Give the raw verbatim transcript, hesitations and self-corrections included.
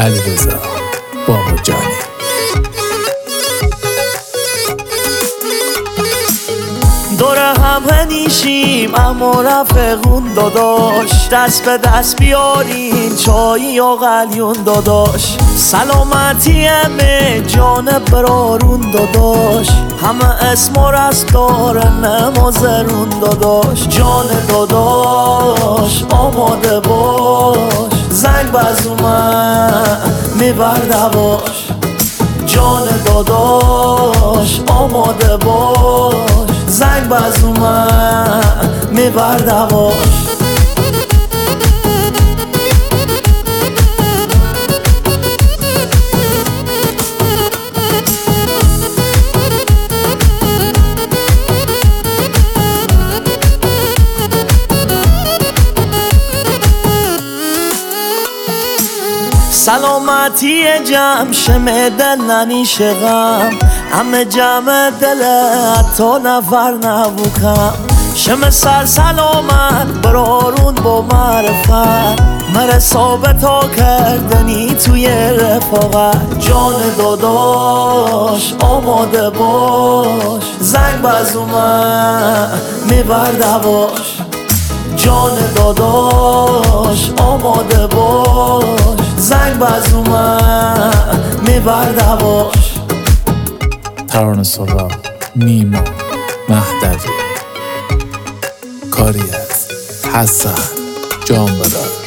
علیرضا باقرجانی. دور هم نیشیم اما رفقون داداش، دست به دست بیارین چایی و قلیون داداش. سلامتی همه جان برارون داداش، همه اسم و رسم داره نمازرون داداش. جان داداش آماده باش، زنگ بز اومد میبرده باش. جان داداش آماده باش، زنگ بز اومد میبرده باش. سلامتی جمع شمه دل ننیشه غم، همه جمع دل حتی نفر نبوکم. شمه سر سلامت برارون با معرفت، مره ثابتا کردنی توی رفاقت. جان داداش آماده باش، زنگ بز اومد میبرده باش. جان داداش آماده باش، زنگ بز اومد میبرده باش. ترانه سرا، نیما مهدوی، کاری از حسن جانبدار.